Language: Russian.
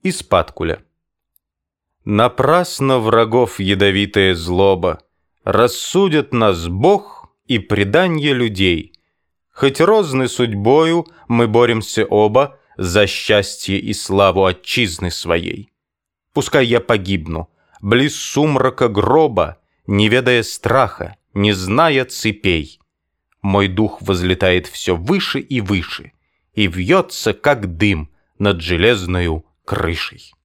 Из Паткуля. Напрасно врагов ядовитая злоба, рассудят нас Бог и преданье людей. Хоть розны судьбою, мы боремся оба за счастье и славу отчизны своей. Пускай я погибну, близ сумрака гроба, не ведая страха, не зная цепей. Мой дух возлетает все выше и выше и вьется, как дым, над железною крышей.